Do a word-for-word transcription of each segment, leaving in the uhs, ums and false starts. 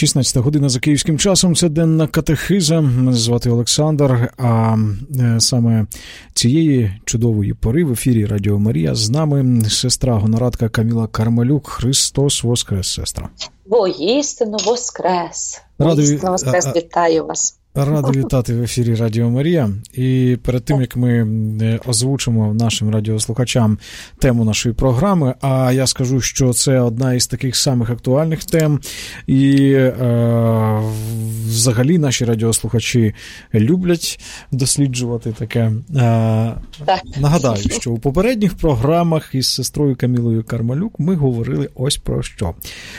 шістнадцята година за київським часом, це денна катехиза. Мене звати Олександр, а саме цієї чудової пори в ефірі Радіо Марія з нами сестра гонорадка Каміла Кармелюк. Христос воскрес, сестра. Воістину воскрес. Радий, Воістину воскрес, вітаю вас. Радий вітати в ефірі Радіо Марія. І перед тим, як ми озвучимо нашим радіослухачам тему нашої програми, а я скажу, що це одна із таких самих актуальних тем, і е, взагалі наші радіослухачі люблять досліджувати таке. Е, нагадаю, що у попередніх програмах із сестрою Камілою Кармелюк ми говорили ось про що.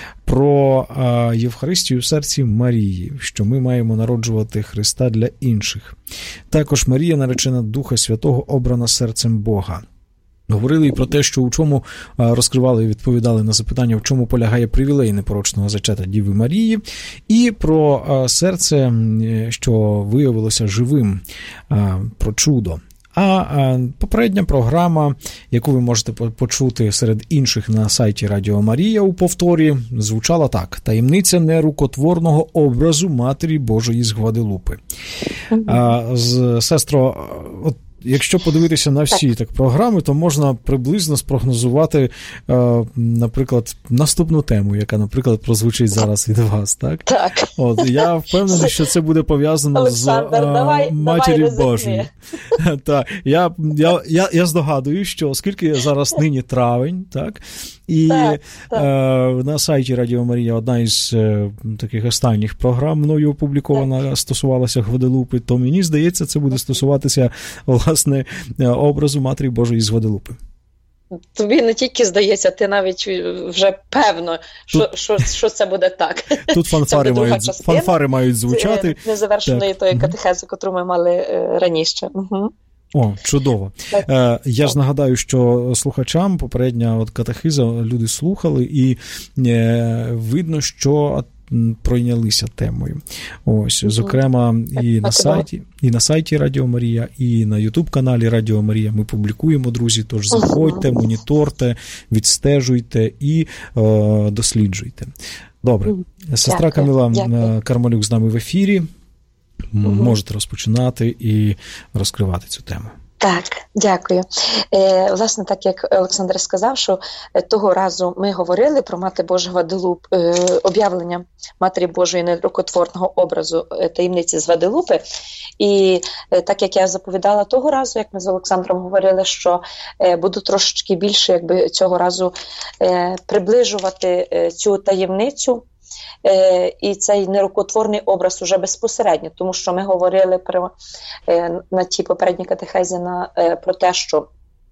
Про е, Євхаристію в серці Марії, що ми маємо народжувати Христа для інших. Також Марія, наречена Духа Святого, обрана серцем Бога. Говорили і про те, що у чому, е, розкривали і відповідали на запитання, в чому полягає привілей непорочного зачата Діви Марії, і про е, серце, що виявилося живим, е, про чудо. А попередня програма, яку ви можете почути серед інших на сайті Радіо Марія у повторі, звучала так: «Таємниця нерукотворного образу Матері Божої з Гваделупи». Mm-hmm. Сестро, от якщо подивитися на всі так. так програми, то можна приблизно спрогнозувати, е, наприклад, наступну тему, яка, наприклад, прозвучить зараз від вас, так? Так. От, я впевнений, що це буде пов'язано Олександр, з е, давай, Матір'ю давай Божою. Так, я, я, я, я здогадую, що оскільки зараз нині травень, так, і так, так. Е, на сайті Радіо Марія одна із е, таких останніх програм мною опублікована так. стосувалася Гваделупи, то мені здається, це буде стосуватися власне образу Матері Божої з Гваделупи. Тобі не тільки здається, ти навіть вже певно, що, тут, що, що це буде так. Тут фанфари, мають, фанфари мають звучати. Незавершеної так. тої катехези, яку ми мали е, раніше. Угу. О, чудово. Е, я ж нагадаю, що слухачам попередня от катехиза люди слухали, і е, видно, що пройнялися темою. Ось, зокрема, і на сайті, і на сайті Радіо Марія, і на YouTube-каналі Радіо Марія ми публікуємо, друзі, тож заходьте, моніторте, відстежуйте і е, досліджуйте. Добре. Сестра Каміла Кармелюк з нами в ефірі. Угу. Можете розпочинати і розкривати цю тему. Так, дякую. Е, власне, так як Олександр сказав, що того разу ми говорили про Мати Божу Гваделуп, е, об'явлення Матері Божої нерукотворного образу е, таємниці з Гваделупи. І е, так як я заповідала того разу, як ми з Олександром говорили, що е, буду трошечки більше якби цього разу е, приближувати е, цю таємницю, Е, і цей нерукотворний образ уже безпосередньо, тому що ми говорили про, е, на тій попередній катехезі на, е, про те, що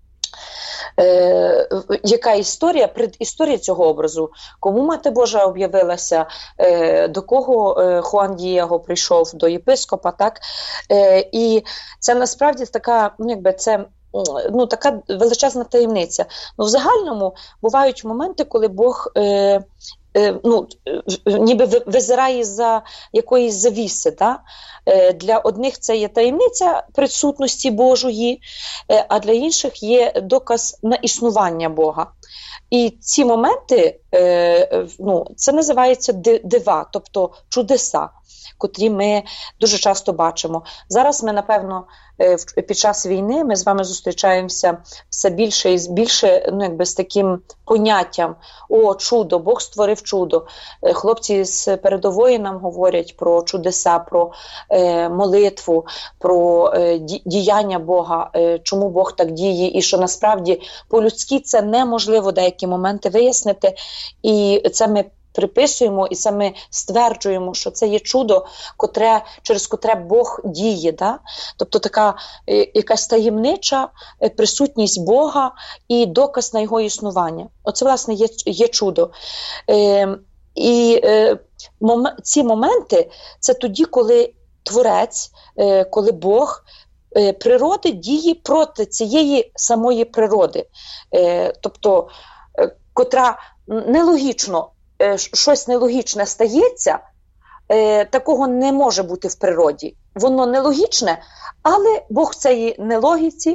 е, яка історія, предісторія цього образу, кому Мати Божа об'явилася, е, до кого е, Хуан Дієго прийшов, до єпископа, так? Е, і це насправді така, ну якби це, ну, така величезна таємниця. Ну, в загальному бувають моменти, коли Бог е, ну, ніби визирає за якоїсь завіси. Да? Для одних це є таємниця присутності Божої, а для інших є доказ на існування Бога. І ці моменти, ну, це називається дива, тобто чудеса, котрі ми дуже часто бачимо. Зараз ми, напевно, під час війни ми з вами зустрічаємося все більше і більше, ну, якби з таким поняттям: о, чудо, Бог створив чудо. Хлопці з передової нам говорять про чудеса, про е, молитву, про е, діяння Бога, е, чому Бог так діє, і що насправді по-людськи це неможливо деякі моменти вияснити, і це ми приписуємо і саме стверджуємо, що це є чудо, котре, через котре Бог діє. Да? Тобто така е, якась таємнича е, присутність Бога і доказ на його існування. Оце, власне, є, є чудо. Е, і е, мом, ці моменти – це тоді, коли Творець, е, коли Бог е, природи діє проти цієї самої природи. Е, тобто, е, котра нелогічно, щось нелогічне стається, е, такого не може бути в природі. Воно нелогічне, але Бог цієї нелогіці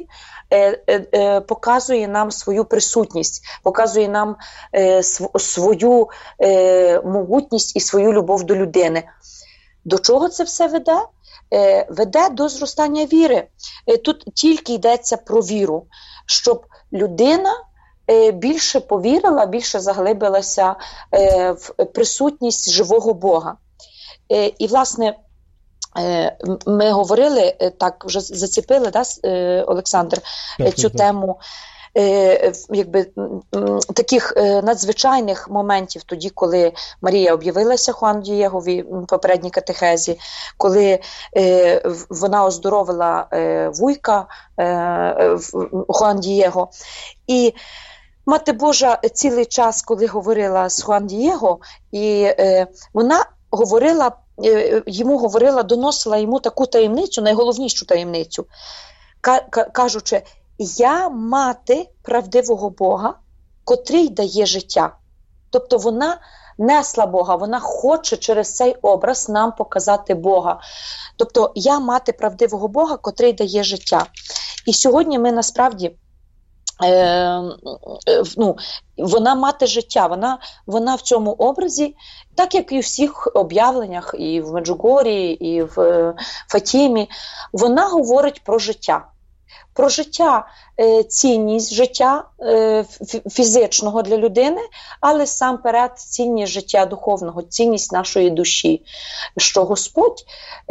е, е, показує нам свою присутність, показує нам е, св- свою е, могутність і свою любов до людини. До чого це все веде? Е, веде до зростання віри. Е, тут тільки йдеться про віру, щоб людина е, більше повірила, більше заглибилася е, в присутність живого Бога. Е, і, власне, е, ми говорили, е, так вже зацепили, да, е, Олександр, так, цю так. тему, Е, якби, таких е, надзвичайних моментів тоді, коли Марія об'явилася Хуану Дієгові в попередній катехезі, коли е, вона оздоровила е, вуйка е, Хуан Дієго. І Мати Божа цілий час, коли говорила з Хуан Дієго, і е, вона говорила, е, йому говорила, доносила йому таку таємницю, найголовнішу таємницю, кажучи: я мати правдивого Бога, котрий дає життя. Тобто вона несла Бога, вона хоче через цей образ нам показати Бога. Тобто я мати правдивого Бога, котрий дає життя. І сьогодні ми насправді, е, е, ну, вона мати життя, вона, вона в цьому образі, так як і в всіх об'явленнях, і в Меджугорі, і в е, Фатімі, вона говорить про життя. Про життя, цінність життя фізичного для людини, але сам перед цінність життя духовного, цінність нашої душі, що Господь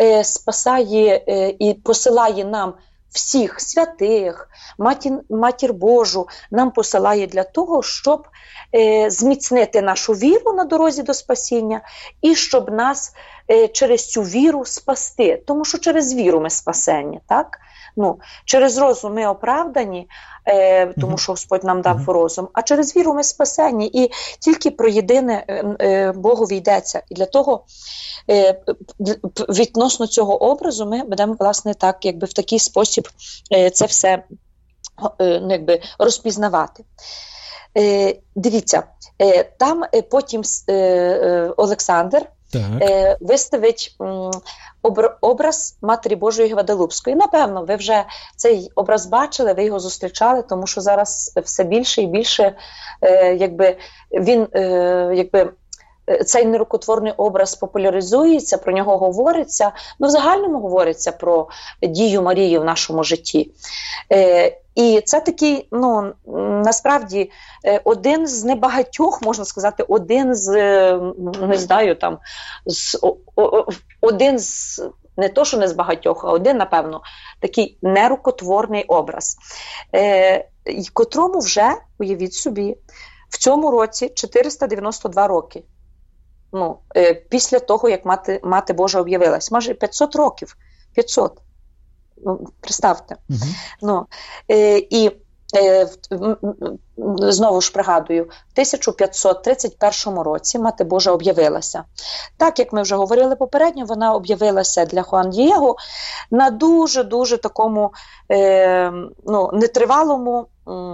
спасає і посилає нам всіх святих, матір, матір Божу, нам посилає для того, щоб зміцнити нашу віру на дорозі до спасіння і щоб нас через цю віру спасти. Тому що через віру ми спасені, так? Ну, через розум ми оправдані, е, тому що Господь нам дав mm-hmm. розум, а через віру ми спасені. І тільки про єдине е, Богові йдеться. І для того, е, відносно цього образу, ми будемо, власне, так, якби в такий спосіб е, це все е, ну, якби, розпізнавати. Е, дивіться, е, там е, потім е, е, Олександр е, виставить м, образ Матері Божої Гваделупської. Напевно, ви вже цей образ бачили, ви його зустрічали, тому що зараз все більше і більше е, якби, він, е, якби, цей нерукотворний образ популяризується, про нього говориться, ну в загальному говориться про дію Марії в нашому житті. Е, і це такий, ну, насправді, один з небагатьох, можна сказати, один з, не знаю, там, з, один з, не то, що не з багатьох, а один, напевно, такий нерукотворний образ, е, котрому вже, уявіть собі, в цьому році чотириста дев'яносто два роки. Ну, е, після того, як мати, мати Божа об'явилась. Може, п'ятсот років. п'ятсот. Ну, представте. Угу. Ну, е, і е, знову ж пригадую, в тисяча п'ятсот тридцять першому році Мати Божа об'явилася. Так, як ми вже говорили попередньо, вона об'явилася для Хуан Дієго на дуже-дуже такому е, ну, нетривалому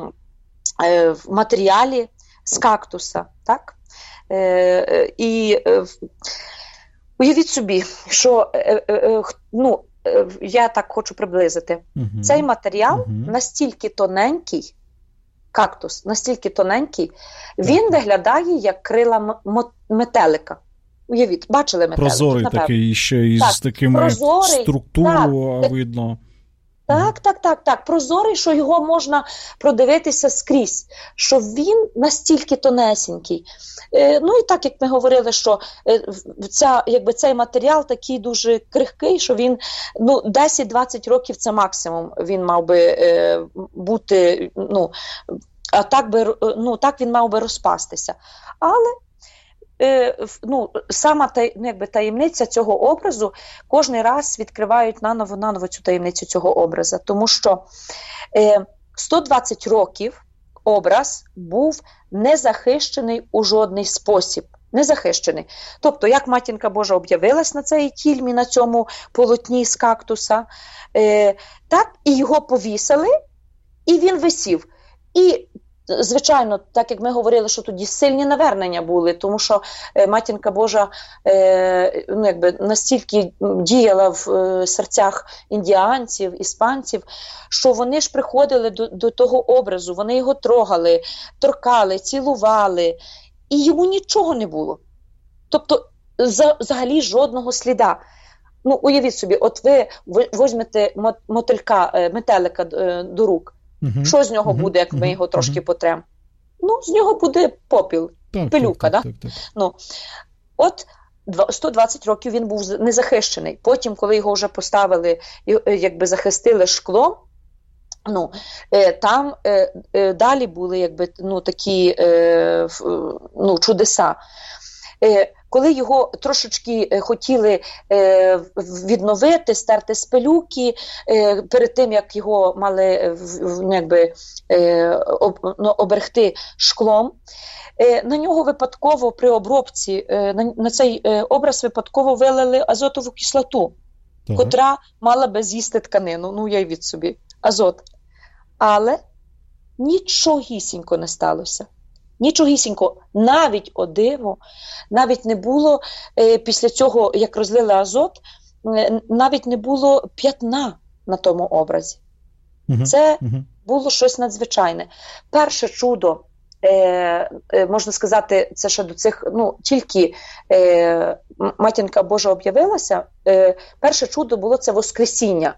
е, матеріалі з кактуса. Так? Е, і е, уявіть собі, що е, е, ну, е, я так хочу приблизити. Uh-huh. Цей матеріал uh-huh. настільки тоненький, кактус, настільки тоненький, він uh-huh. виглядає як крила м- метелика. Уявіть, бачили метелик? Прозорий напевно. Такий, ще із так, такими прозорий, структурою так, видно. Так, так, так, так. Прозорий, що його можна продивитися скрізь, що він настільки тонесенький. Е, ну і так, як ми говорили, що е, ця, якби цей матеріал такий дуже крихкий, що він, ну, десять-двадцять років це максимум він мав би е, бути, ну, а так би, ну, так він мав би розпастися. Але Е, ну, сама та, ну, якби, таємниця цього образу кожен раз відкривають наново-наново цю таємницю цього образу, тому що е, сто двадцять років образ був не захищений у жодний спосіб. Не захищений. Тобто, як Матінка Божа об'явилась на цій тільмі, на цьому полотні з кактуса, е, так і його повісили, і він висів. І звичайно, так як ми говорили, що тоді сильні навернення були, тому що е, Матінка Божа е, ну, якби настільки діяла в е, серцях індіанців, іспанців, що вони ж приходили до, до того образу, вони його трогали, торкали, цілували, і йому нічого не було. Тобто, за, взагалі жодного сліда. Ну, уявіть собі, от ви візьмете мотилька, метелика до рук. Uh-huh. Що з нього uh-huh. буде, як ми uh-huh. його трошки uh-huh. потремо? Ну, з нього буде попіл, так, пилюка, так? так, так, так. Ну, от сто двадцять років він був незахищений. Потім, коли його вже поставили, якби захистили шклом, ну, там далі були, якби, ну, такі, ну, чудеса. Коли його трошечки хотіли е, відновити, стерти з пилюки, е, перед тим, як його мали ну, якби, е, об, ну, оберегти шклом, е, на нього випадково при обробці, е, на, на цей е, образ випадково вилили азотову кислоту, ага. котра мала би з'їсти тканину, ну уявіть собі, азот. Але нічогісінько не сталося. Нічогісінько, навіть о диво, навіть не було, е, після цього, як розлили азот, е, навіть не було п'ятна на тому образі. Uh-huh. Це uh-huh. було щось надзвичайне. Перше чудо, е, е, можна сказати, це ще до цих, ну, тільки е, Матінка Божа об'явилася, е, перше чудо було це Воскресіння.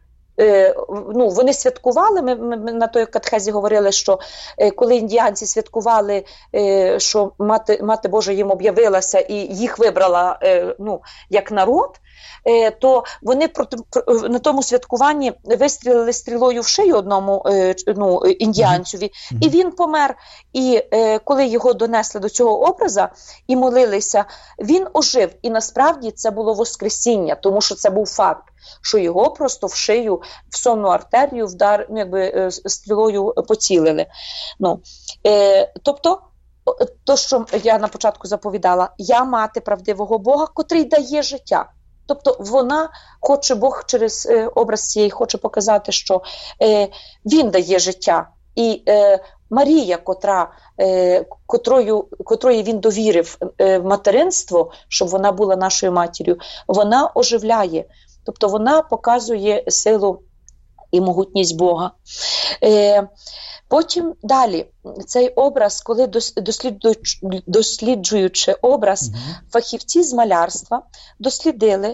Е, ну, вони святкували, ми, ми, ми на той катехезі говорили, що е, коли індіанці святкували, е, що мати, мати Божа їм об'явилася і їх вибрала е, ну, як народ, е, то вони проти, про, на тому святкуванні вистрілили стрілою в шию одному е, ну, індіанцеві, mm-hmm. і він помер. І е, коли його донесли до цього образа і молилися, він ожив. І насправді це було Воскресіння, тому що це був факт, що його просто в шию, в сонну артерію вдар, ну, якби, стрілою поцілили. Ну, е, тобто, то, що я на початку заповідала, я мати правдивого Бога, котрий дає життя. Тобто вона хоче, Бог через е, образ цієї хоче показати, що е, він дає життя. І е, Марія, котра, е, котрою, котрої він довірив е, материнство, щоб вона була нашою матір'ю, вона оживляє. Тобто вона показує силу і могутність Бога. Е, потім далі, цей образ, коли досліджуючи, досліджуючи образ, mm-hmm. фахівці з малярства дослідили,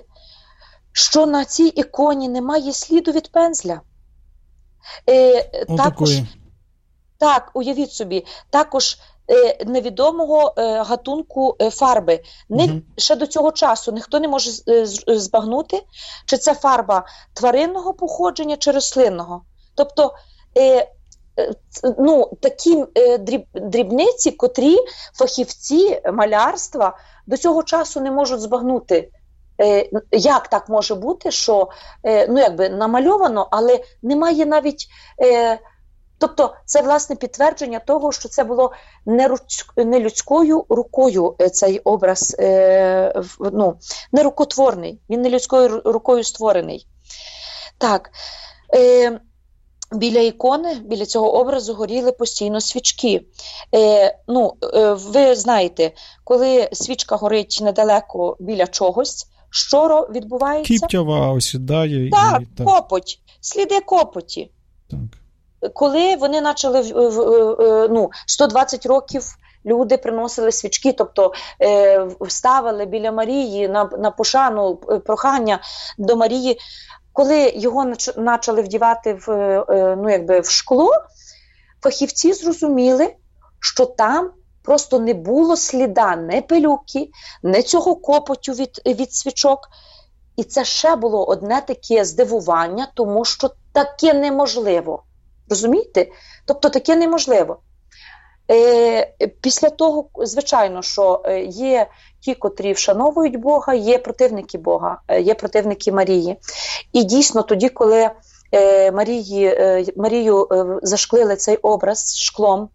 що на цій іконі немає сліду від пензля. Е, також, так, уявіть собі, також Е, невідомого е, гатунку е, фарби. Не, угу. Ще до цього часу ніхто не може е, збагнути, чи це фарба тваринного походження, чи рослинного. Тобто, е, е, ну, такі е, дріб, дрібниці, котрі фахівці малярства до цього часу не можуть збагнути. Е, як так може бути, що е, ну, якби намальовано, але немає навіть... Е, Тобто це, власне, підтвердження того, що це було не, руч... не людською рукою цей образ, е... ну, не рукотворний, він не людською рукою створений. Так, е... біля ікони, біля цього образу горіли постійно свічки. Е... Ну, е... ви знаєте, коли свічка горить недалеко біля чогось, що відбувається? Кіптява осідає. Так, і... так, копоть, сліди копоті. Так. Коли вони почали, ну, сто двадцять років люди приносили свічки, тобто е, ставили біля Марії на, на пошану, прохання до Марії, коли його почали вдівати в, е, ну, якби в шкло, фахівці зрозуміли, що там просто не було сліда не пилюки, не цього копотю від, від свічок. І це ще було одне таке здивування, тому що таке неможливо. Розумієте? Тобто таке неможливо. Е, після того, звичайно, що є ті, котрі вшановують Бога, є противники Бога, є противники Марії. І дійсно тоді, коли е, Марії, е, Марію е, зашклили цей образ шклом,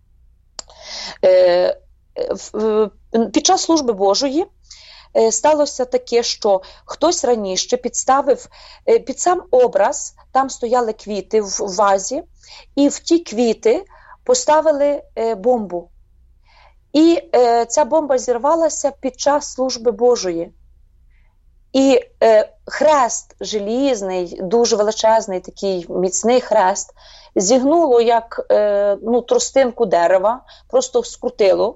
е, в, під час служби Божої е, сталося таке, що хтось раніше підставив е, під сам образ, там стояли квіти в вазі, і в ті квіти поставили е, бомбу. І е, ця бомба зірвалася під час служби Божої. І е, хрест желізний, дуже величезний, такий міцний хрест, зігнуло як е, ну, тростинку дерева, просто скрутило.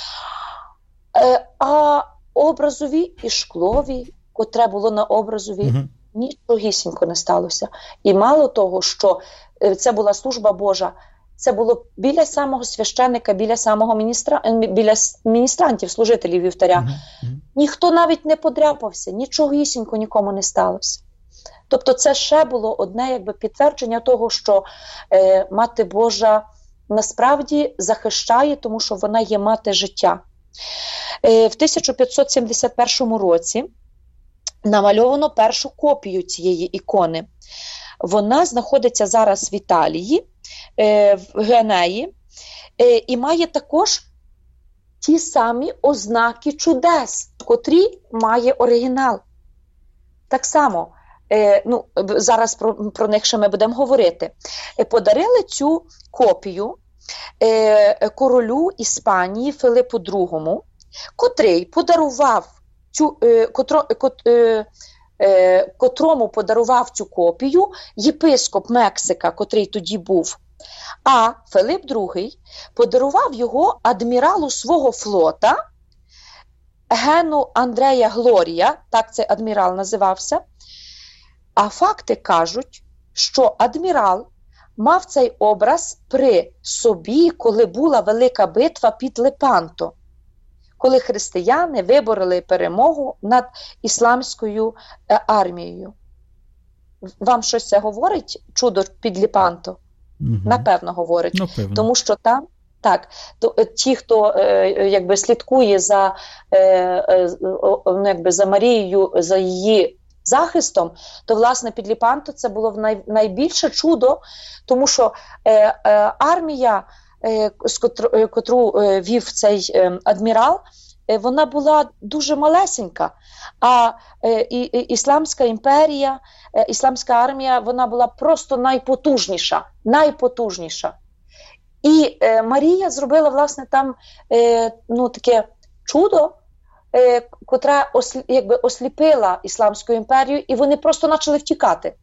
Е, а образові і шклові, котре було на образові, uh-huh. нічогісінько не сталося. І мало того, що е, це була служба Божа, це було біля самого священника, біля самого міністра, біля міністрантів, служителів вівтаря. Mm-hmm. Ніхто навіть не подряпався, нічогісінько нікому не сталося. Тобто це ще було одне якби підтвердження того, що е, Мати Божа насправді захищає, тому що вона є мати життя. Е, в тисяча п'ятсот сімдесят першому році намальовано першу копію цієї ікони. Вона знаходиться зараз в Італії, в Генеї, і має також ті самі ознаки чудес, котрі має оригінал. Так само, ну, зараз про, про них ще ми будемо говорити. Подарили цю копію королю Іспанії Филипу другому, котрий подарував цю, котро, кот, котрому подарував цю копію єпископ Мексика, котрий тоді був. А Филип другий подарував його адміралу свого флота, Гену Андрея Глорія, так цей адмірал називався. А факти кажуть, що адмірал мав цей образ при собі, коли була велика битва під Лепанто, коли християни вибороли перемогу над ісламською армією. Вам щось це говорить, чудо під Лепанто? Угу. Напевно, говорить. Напевно. Тому що там, так, то, ті, хто е, якби слідкує за, е, е, ну, якби за Марією, за її захистом, то, власне, під Лепанто це було най, найбільше чудо, тому що е, е, армія, е, котру, котру е, вів цей е, адмірал, е, вона була дуже малесенька, а е, і, і, Ісламська імперія, е, Ісламська армія, вона була просто найпотужніша, найпотужніша. І е, Марія зробила, власне, там е, ну, таке чудо, е, котре ослі, якби осліпила Ісламську імперію, і вони просто почали втікати.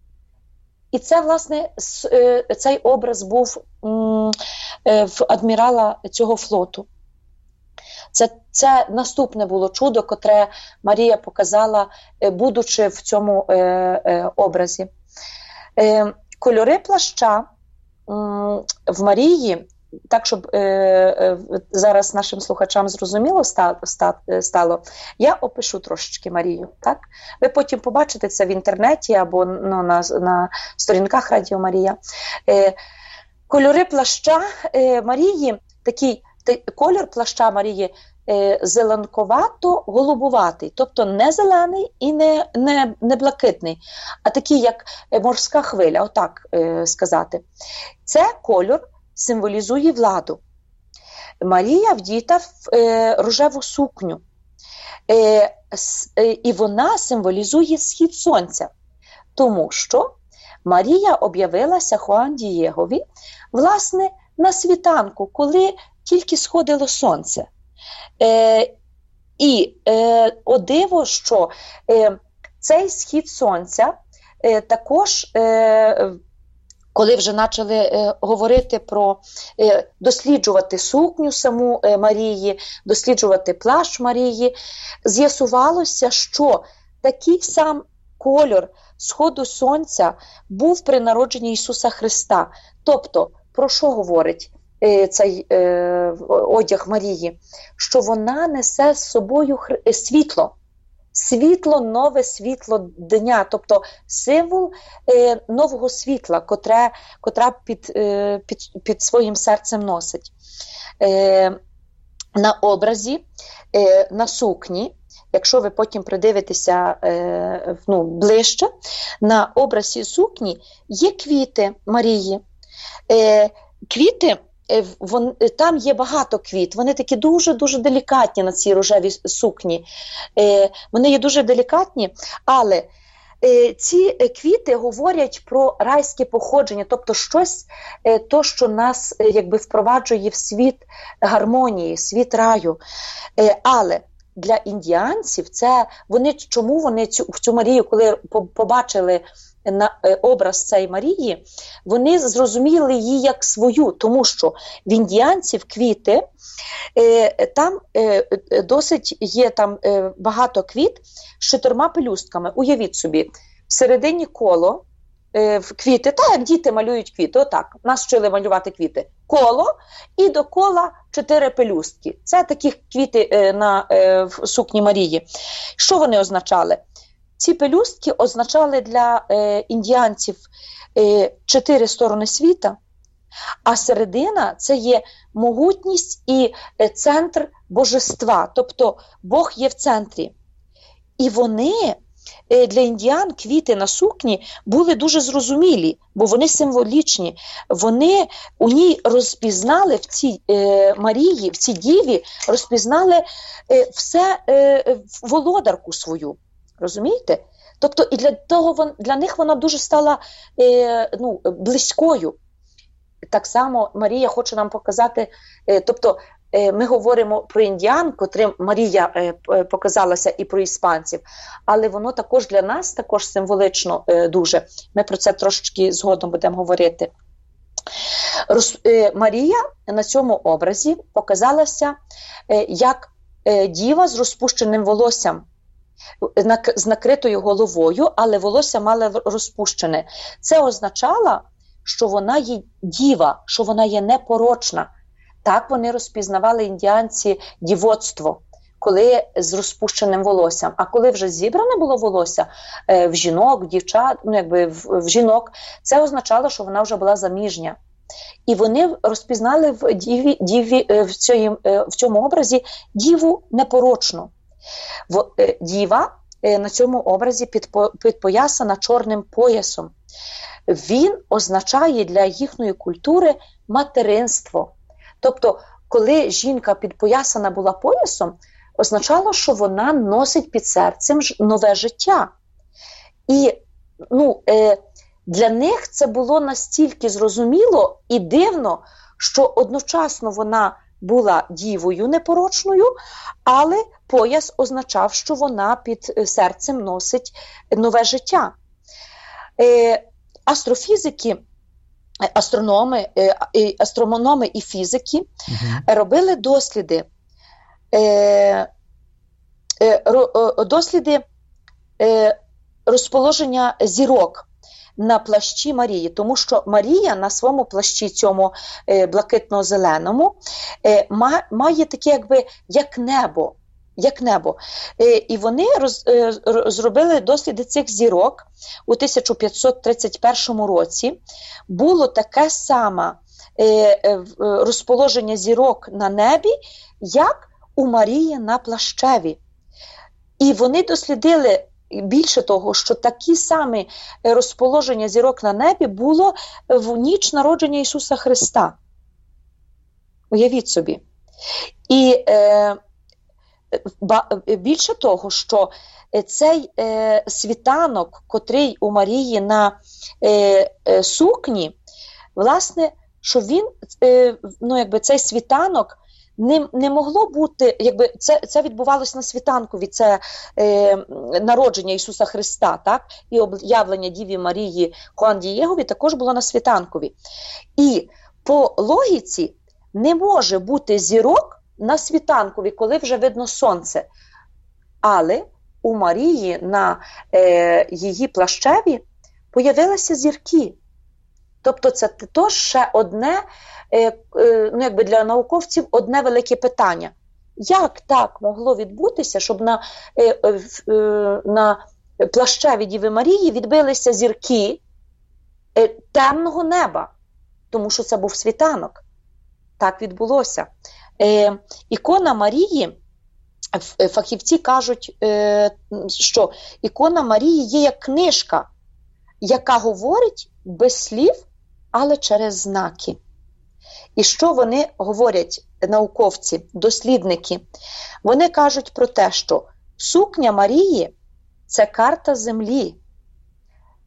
І це, власне, с, е, цей образ був м, е, в адмірала цього флоту. Це, це наступне було чудо, котре Марія показала, е, будучи в цьому е, е, образі. Е, кольори плаща в Марії, так, щоб е, е, зараз нашим слухачам зрозуміло ста, ста, стало, я опишу трошечки Марію. Так? Ви потім побачите це в інтернеті або ну, на, на сторінках Радіо Марія. Е, кольори плаща е, Марії, такий те, кольор плаща Марії е, зеленковато-голубуватий, тобто не зелений і не, не, не блакитний, а такий, як морська хвиля, отак е, сказати. Це кольор символізує владу. Марія вдіта в е, рожеву сукню, е, с, е, і вона символізує схід сонця, тому що Марія об'явилася Хуан Дієгові, власне, на світанку, коли тільки сходило сонце. Е, і е, о диво, що е, цей схід сонця е, також, е, коли вже почали е, говорити про е, досліджувати сукню саму е, Марії, досліджувати плащ Марії, з'ясувалося, що такий сам кольор сходу сонця був при народженні Ісуса Христа. Тобто, про що говорить е, цей е, одяг Марії? Що вона несе з собою хр... світло. Світло, нове світло дня, тобто символ е, нового світла, котре, котра під, е, під, під своїм серцем носить. Е, на образі, е, на сукні, якщо ви потім придивитеся е, ну, ближче, на образі сукні є квіти Марії. Е, квіти, е, вон, там є багато квіт, вони такі дуже-дуже делікатні на цій рожевій сукні. Е, вони є дуже делікатні, але ці квіти говорять про райське походження, тобто щось, то, що нас якби впроваджує в світ гармонії, світ раю. Але для індіанців це, вони, чому вони цю, в цю Марію, коли побачили на образ цієї Марії, вони зрозуміли її як свою, тому що в індіанців квіти, е, там е, досить є там е, багато квіт з чотирма пелюстками. Уявіть собі, всередині коло, е, квіти, так як діти малюють квіти, отак, нас вчили малювати квіти. Коло і до кола чотири пелюстки. Це такі квіти е, на е, в сукні Марії. Що вони означали? Ці пелюстки означали для е, індіанців е, чотири сторони світа, а середина – це є могутність і е, центр божества, тобто Бог є в центрі. І вони, е, для індіан, квіти на сукні були дуже зрозумілі, бо вони символічні. Вони у ній розпізнали, в цій е, Марії, в цій діві, розпізнали е, все е, володарку свою. Розумієте? Тобто і для того, для них вона дуже стала е, ну, близькою. Так само Марія хоче нам показати, е, тобто е, ми говоримо про індіан, котрим Марія е, показалася, і про іспанців, але воно також для нас також символично е, дуже. Ми про це трошечки згодом будемо говорити. Роз, е, Марія на цьому образі показалася е, як е, діва з розпущеним волоссям, з накритою головою, але волосся мало розпущене. Це означало, що вона є діва, що вона є непорочна. Так вони розпізнавали індіанці дівоцтво, коли з розпущеним волоссям. А коли вже зібране було волосся в жінок, в дівчат, ну якби в, в жінок, це означало, що вона вже була заміжня. І вони розпізнали в, діві, діві, в, цій, в цьому образі діву непорочну. Діва на цьому образі підпоясана чорним поясом. Він означає для їхньої культури материнство. Тобто, коли жінка підпоясана була поясом, означало, що вона носить під серцем нове життя. І ну, для них це було настільки зрозуміло і дивно, що одночасно вона була дівою непорочною, але пояс означав, що вона під серцем носить нове життя. Е, астрофізики, астрономи, е, астрономи і фізики угу. робили досліди, е, е, ро, досліди е, розположення зірок на плащі Марії, тому що Марія на своєму плащі цьому е, блакитно-зеленому е, ма, має таке якби як небо, як небо. Е, і вони роз, е, зробили досліди цих зірок у тисяча п'ятсот тридцять першому році. Було таке саме е, е, розположення зірок на небі, як у Марії на плащеві. І вони дослідили більше того, що такі самі розположення зірок на небі було в ніч народження Ісуса Христа. Уявіть собі. І е, ба, більше того, що цей е, світанок, котрий у Марії на е, е, сукні, власне, що він, е, ну, якби цей світанок Не, не могло бути, якби це, це відбувалося на світанкові, це е, народження Ісуса Христа, так? І об'явлення Діві Марії Хуан Дієгові також було на світанкові. І по логіці не може бути зірок на світанкові, коли вже видно сонце. Але у Марії на е, її плащеві появилися зірки. Тобто це теж ще одне, ну, якби для науковців, одне велике питання. Як так могло відбутися, щоб на, на плащеві Діви Марії відбилися зірки темного неба? Тому що це був світанок. Так відбулося. Ікона Марії, фахівці кажуть, що ікона Марії є як книжка, яка говорить без слів, але через знаки. І що вони говорять, науковці, дослідники? Вони кажуть про те, що сукня Марії – це карта землі,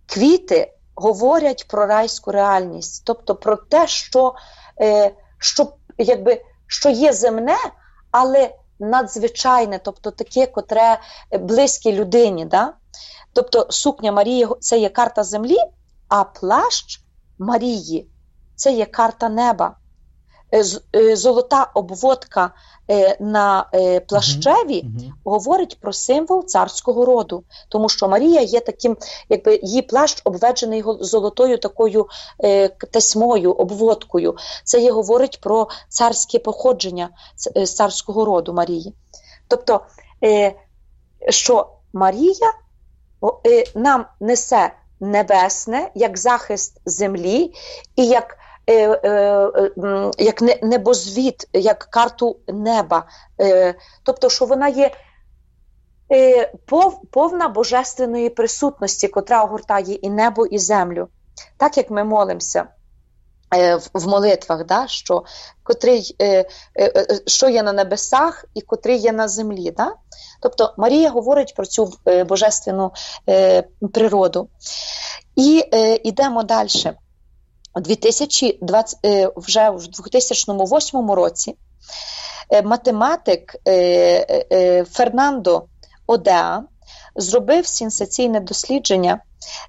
квіти говорять про райську реальність, тобто про те, що, е, що, якби, що є земне, але надзвичайне, тобто таке, котре близьке людині. Да? Тобто сукня Марії – це є карта землі, а плащ Марії – це є карта неба. Золота обводка на плащеві uh-huh. Uh-huh. говорить про символ царського роду, тому що Марія є таким, якби її плащ обведжений золотою такою е, тесьмою, обводкою. Це є говорить про царське походження з царського роду Марії. Тобто, е, що Марія е, нам несе небесне, як захист землі і як Е, е, як небозвід, як карту неба. Е, тобто, що вона є е, пов, повна божественної присутності, котра огортає і небо, і землю. Так, як ми молимося е, в, в молитвах, да, що, котрий, е, е, що є на небесах і котрий є на землі. Да? Тобто, Марія говорить про цю е, божественну е, природу. І е, йдемо далі. У дві тисячі двадцятому, вже в дві тисячі восьмому році математик Фернандо Одеа зробив сенсаційне дослідження,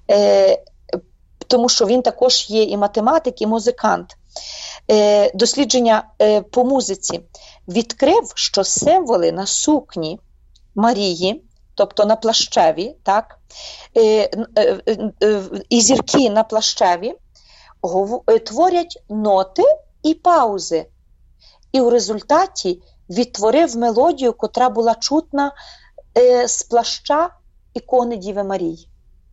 тому що він також є і математик, і музикант. Дослідження по музиці. Відкрив, що символи на сукні Марії, тобто на плащеві, так, і зірки на плащеві, творять ноти і паузи. І в результаті відтворив мелодію, котра була чутна е, з плаща ікони Діви Марії.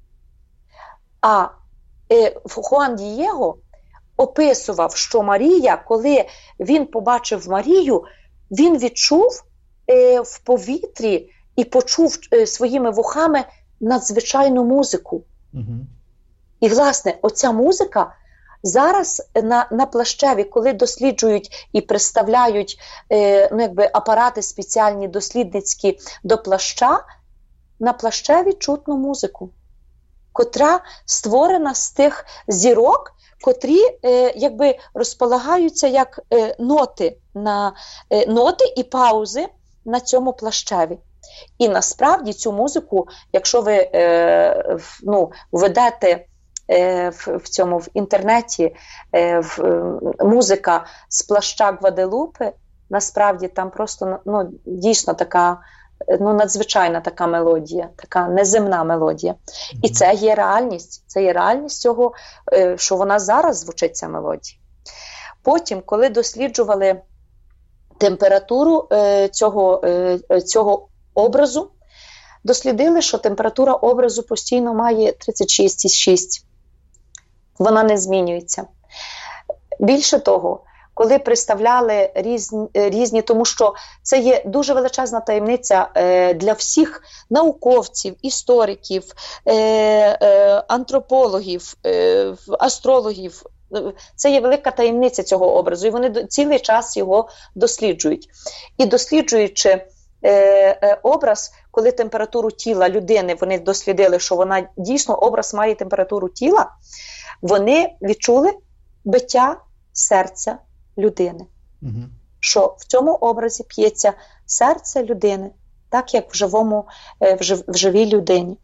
А е, Хуан Дієго описував, що Марія, коли він побачив Марію, він відчув е, в повітрі і почув е, своїми вухами надзвичайну музику. Угу. І, власне, оця музика зараз на, на плащеві, коли досліджують і представляють е, ну, якби апарати спеціальні дослідницькі до плаща, на плащеві чутно музику, котра створена з тих зірок, котрі е, якби розполагаються як е, ноти, на, е, ноти і паузи на цьому плащеві. І насправді цю музику, якщо ви е, ну, введете В, в цьому в інтернеті в, музика з плаща Гваделупи, насправді там просто ну, дійсно така ну, надзвичайна така мелодія, така неземна мелодія. Mm-hmm. І це є реальність, це є реальність цього, що вона зараз звучить, ця мелодія. Потім, коли досліджували температуру цього, цього образу, дослідили, що температура образу постійно має тридцять шість цілих шість. Вона не змінюється. Більше того, коли представляли різні, різні, тому що це є дуже величезна таємниця е, для всіх науковців, істориків, е, е, антропологів, е, астрологів. Це є велика таємниця цього образу, і вони цілий час його досліджують. І досліджуючи е, е, образ, коли температуру тіла людини, вони дослідили, що вона дійсно, образ має температуру тіла, вони відчули биття серця людини. Угу. Що в цьому образі п'ється серце людини, так як в, живому, в, жив, в живій людині.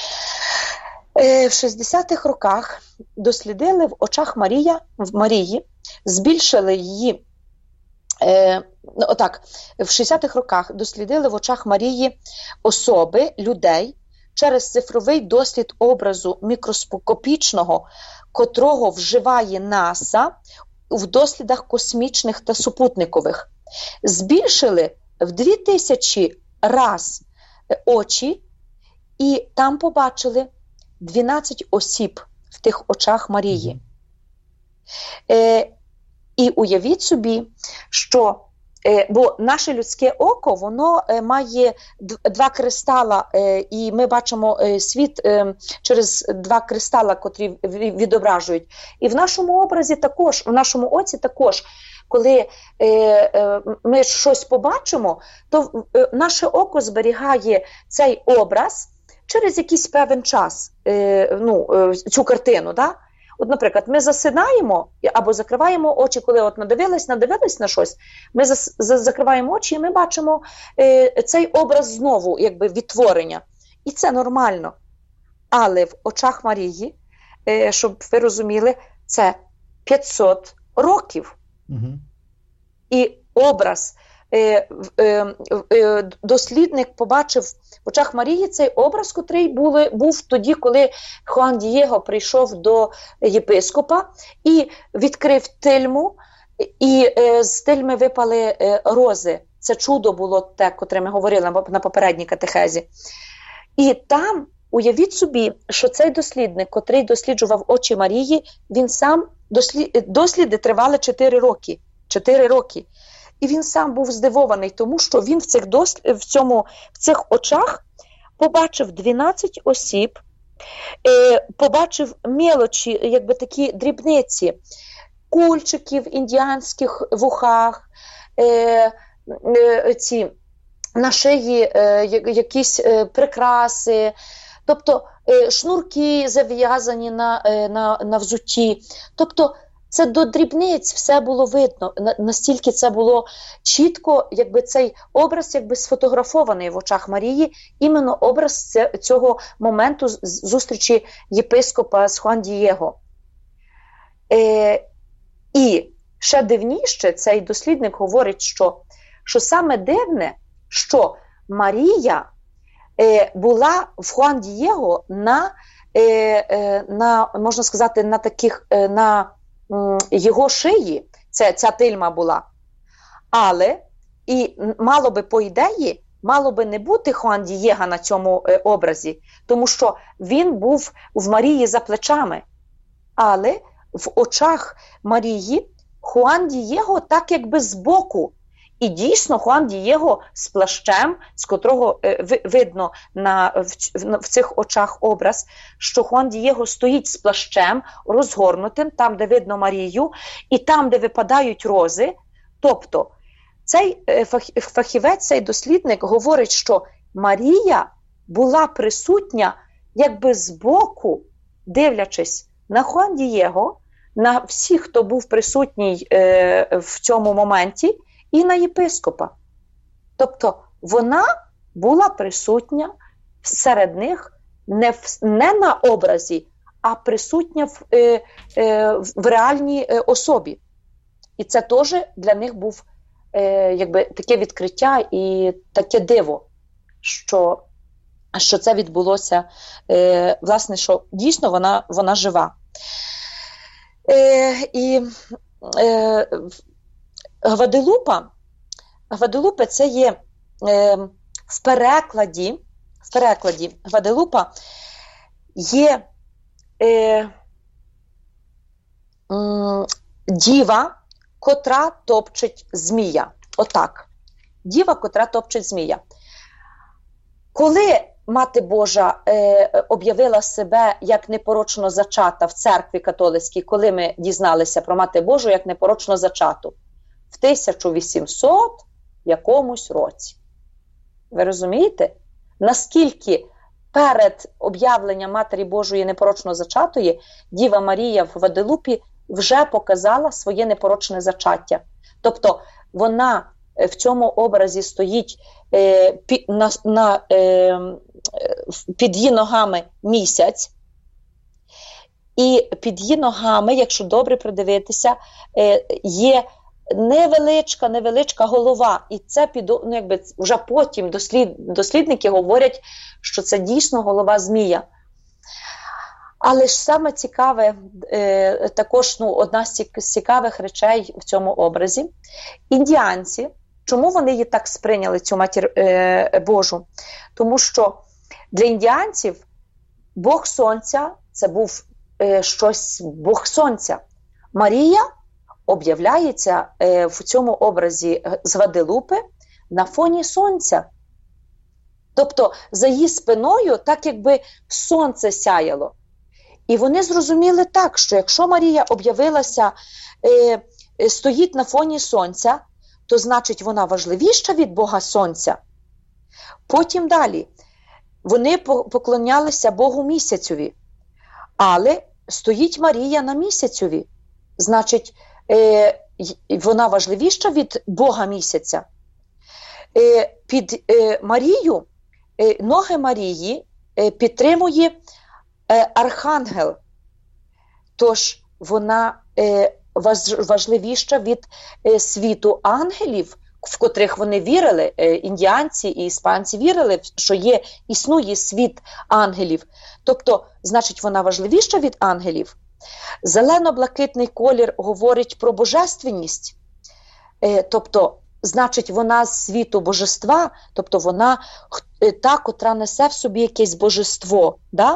В шістдесятих роках дослідили в очах Марія, в Марії, збільшили її, е, отак, в шістдесятих роках дослідили в очах Марії особи, людей, через цифровий дослід образу мікроскопічного, котрого вживає НАСА в дослідах космічних та супутникових. Збільшили в дві тисячі раз очі, і там побачили дванадцять осіб в тих очах Марії. Е, і уявіть собі, що бо наше людське око, воно має два кристала, і ми бачимо світ через два кристала, котрі відображують. І в нашому образі також, в нашому оці також, коли ми щось побачимо, то наше око зберігає цей образ через якийсь певний час е, ну, е, цю картину, да? От, наприклад, ми засинаємо або закриваємо очі, коли от надивились, надивились на щось, ми зас, закриваємо очі і ми бачимо е, цей образ знову, якби відтворення. І це нормально. Але в очах Марії, е, щоб ви розуміли, це п'ятсот років. Угу. І образ, е, е, е, дослідник побачив в очах Марії цей образ, котрий були, був тоді, коли Хуан Дієго прийшов до єпископа і відкрив тильму, і е, з тильми випали е, рози. Це чудо було те, котре ми говорили на попередній катехезі. І там, уявіть собі, що цей дослідник, котрий досліджував очі Марії, він сам, дослід, досліди тривали чотири роки. чотири роки. І він сам був здивований, тому що він в цих, дос... в цьому... в цих очах побачив дванадцять осіб, е, побачив мелочі, якби такі дрібниці, кульчики в індіанських вухах, е, е, ці, на шиї е, якісь е, прикраси, тобто е, шнурки зав'язані на, е, на, на взутті. Тобто це до дрібниць все було видно, настільки це було чітко, якби цей образ якби сфотографований в очах Марії, іменно образ цього моменту зустрічі єпископа з Хуан Дієго. Е, і ще дивніше цей дослідник говорить, що, що саме дивне, що Марія е, була в Хуан Дієго на, е, е, на, можна сказати, на таких, е, на його шиї, це, ця тильма була. Але, і мало би по ідеї, мало би не бути Хуан Дієга на цьому е, образі, тому що він був в Марії за плечами. Але в очах Марії Хуан Дієго так якби збоку. І дійсно Хуан Дієго з плащем, з котрого е, видно на, в, в, в цих очах образ, що Хуан Дієго стоїть з плащем розгорнутим, там, де видно Марію, і там, де випадають рози. Тобто цей е, фах, фахівець, цей дослідник говорить, що Марія була присутня якби збоку, дивлячись на Хуан Дієго, на всіх, хто був присутній е, в цьому моменті, і на єпископа. Тобто вона була присутня серед них не, в, не на образі, а присутня в, е, е, в реальній е, особі. І це теж для них був е, якби, таке відкриття і таке диво, що, що це відбулося, е, власне, що дійсно вона, вона жива. Е, і е, Гваделупа, Гваделупа це є е, в перекладі, в перекладі Гваделупа є е, м, діва, котра топчить змія. Отак. Діва, котра топчить змія. Коли Мати Божа е, об'явила себе як непорочно зачата в церкві католицькій, коли ми дізналися про Мати Божу як непорочно зачату? В тисяча вісімсот якомусь році. Ви розумієте? Наскільки перед об'явленням Матері Божої непорочно зачатої Діва Марія в Гваделупі вже показала своє непорочне зачаття. Тобто вона в цьому образі стоїть е, під, на, на, е, під її ногами місяць, і під її ногами, якщо добре придивитися, е, є невеличка, невеличка голова. І це під, ну, якби, вже потім дослід, дослідники говорять, що це дійсно голова змія. Але ж саме цікаве, е, також ну, одна з цікавих речей в цьому образі. Індіанці, чому вони її так сприйняли, цю Матір е, Божу? Тому що для індіанців Бог Сонця – це був е, щось, Бог Сонця. Марія об'являється е, в цьому образі з Гваделупи на фоні Сонця. Тобто за її спиною так якби сонце сяяло. І вони зрозуміли так, що якщо Марія об'явилася, е, е, стоїть на фоні Сонця, то значить вона важливіша від Бога Сонця. Потім далі. вони поклонялися Богу місяцеві, але стоїть Марія на місяцеві. Значить, е, вона важливіша від Бога місяця. Е, під е, Марію, е, ноги Марії е, підтримує е, архангел. Тож вона е, важливіша від е, світу ангелів, в котрих вони вірили, е, індіанці і іспанці вірили, що є, існує світ ангелів. Тобто, значить, вона важливіша від ангелів. Зелено-блакитний колір говорить про божественність, е, тобто, значить, вона з світу божества, тобто вона е, та, котра несе в собі якесь божество. Да?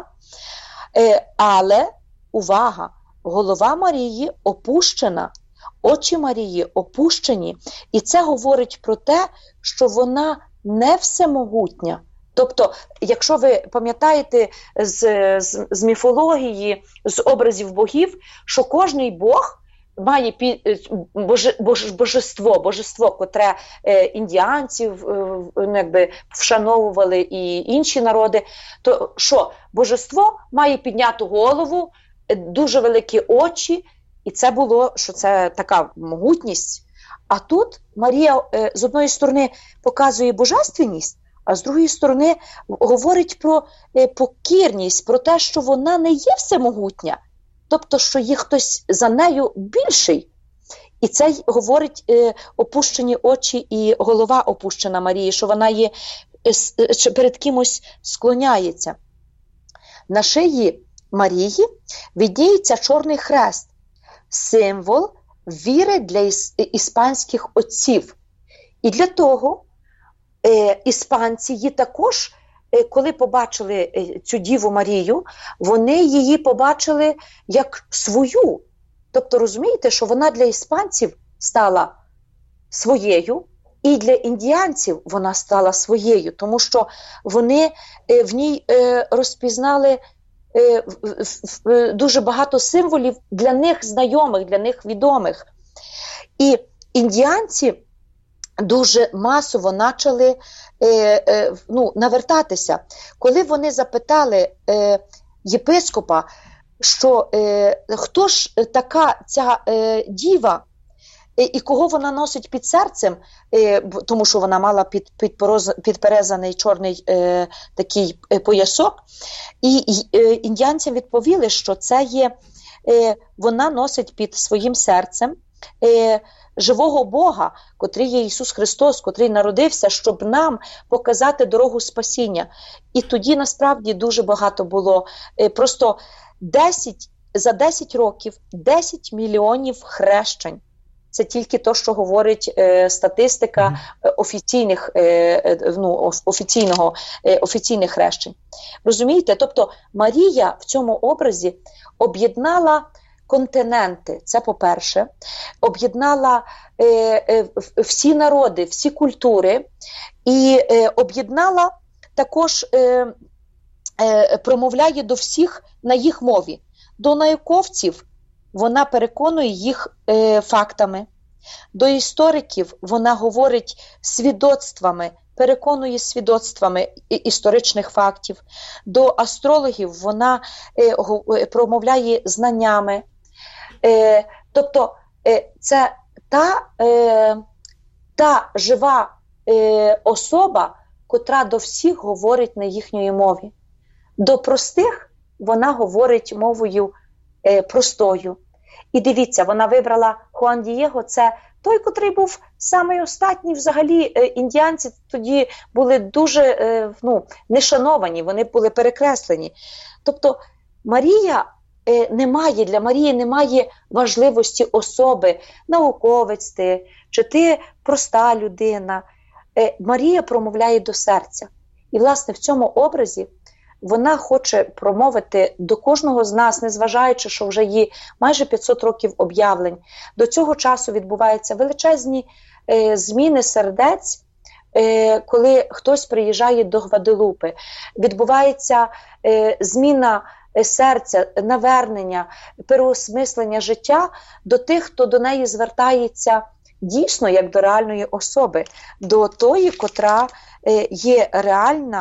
Е, але, увага, голова Марії опущена, очі Марії опущені, і це говорить про те, що вона не всемогутня. Тобто, якщо ви пам'ятаєте з, з, з міфології, з образів богів, що кожний бог має пі, боже, боже, божество, божество, котре е, індіанців е, якби, вшановували і інші народи, то що? Божество має підняту голову, дуже великі очі, і це було, що це така могутність. А тут Марія е, з одної сторони показує божественність, а з другої сторони говорить про е, покірність, про те, що вона не є всемогутня, тобто, що є хтось за нею більший. І це говорить е, опущені очі і голова опущена Марії, що вона є, е, перед кимось склоняється. На шиї Марії видніється чорний хрест, символ віри для іс- іспанських отців. І для того е, іспанці її також, е, коли побачили е, цю Діву Марію, вони її побачили як свою. Тобто, розумієте, що вона для іспанців стала своєю, і для індіанців вона стала своєю, тому що вони е, в ній е, розпізнали е, в, в, в, дуже багато символів для них знайомих, для них відомих. І індіанці дуже масово почали е, е, ну, навертатися. Коли вони запитали е, єпископа, що е, хто ж така ця е, діва, е, і кого вона носить під серцем, е, тому що вона мала під, під підперезаний чорний е, такий е, поясок, і е, індіанцям відповіли, що це є, е, вона носить під своїм серцем е, живого Бога, котрий є Ісус Христос, котрий народився, щоб нам показати дорогу спасіння. І тоді насправді дуже багато було, е, просто десять, за десять років десять мільйонів хрещень. Це тільки то, що говорить е, статистика е, офіційних, е, ну, офіційного, е, офіційних хрещень. Розумієте? Тобто Марія в цьому образі об'єднала континенти, це по-перше, об'єднала е, е, всі народи, всі культури і е, об'єднала також, е, е, промовляє до всіх на їх мові. До науковців вона переконує їх е, фактами, до істориків вона говорить свідоцтвами, переконує свідоцтвами історичних фактів, до астрологів вона е, промовляє знаннями. Е, тобто е, це та, е, та жива е, особа, котра до всіх говорить на їхньої мові. До простих вона говорить мовою е, простою. І дивіться, вона вибрала Хуан Дієго, це той, котрий був самий останній. Взагалі е, індіанці тоді були дуже е, ну, нешановані, вони були перекреслені. Тобто Марія е, немає, для Марії немає важливості особи, науковець ти, чи ти проста людина. Е, Марія промовляє до серця. І, власне, в цьому образі вона хоче промовити до кожного з нас, незважаючи, що вже є майже п'ятсот років об'явлень. До цього часу відбуваються величезні е, зміни сердець, е, коли хтось приїжджає до Гваделупи. Відбувається е, зміна серця, навернення, переосмислення життя до тих, хто до неї звертається дійсно як до реальної особи, до тої, котра е, є реальна,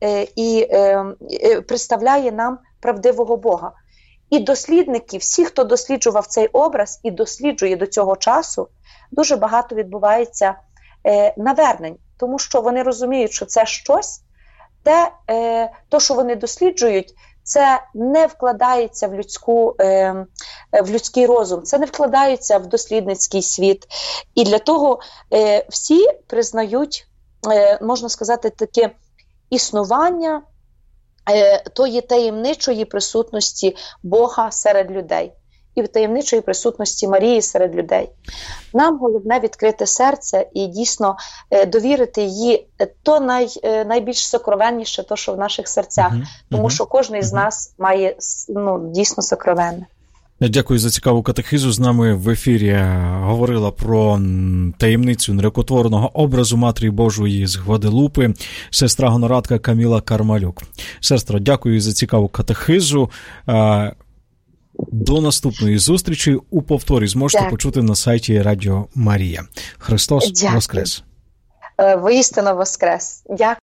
і представляє нам правдивого Бога. І дослідники, всі, хто досліджував цей образ і досліджує до цього часу, дуже багато відбувається навернень, тому що вони розуміють, що це щось, те, то, що вони досліджують, це не вкладається в, людську, в людський розум, це не вкладається в дослідницький світ. І для того всі признають, можна сказати, таке існування тої таємничої присутності Бога серед людей і таємничої присутності Марії серед людей. Нам головне відкрити серце і дійсно довірити їй то най, найбільш сокровенніше, то, що в наших серцях, uh-huh. тому що кожен uh-huh. з нас має ну, дійсно сокровенне. Дякую за цікаву катехизу. З нами в ефірі говорила про таємницю нерукотворного образу Матері Божої з Гваделупи сестра гонорадка Каміла Кармалюк. Сестро, дякую за цікаву катехизу. До наступної зустрічі. У повторі зможете дякую. Почути на сайті Радіо Марія. Христос дякую. Воскрес! Воістину воскрес! Дякую.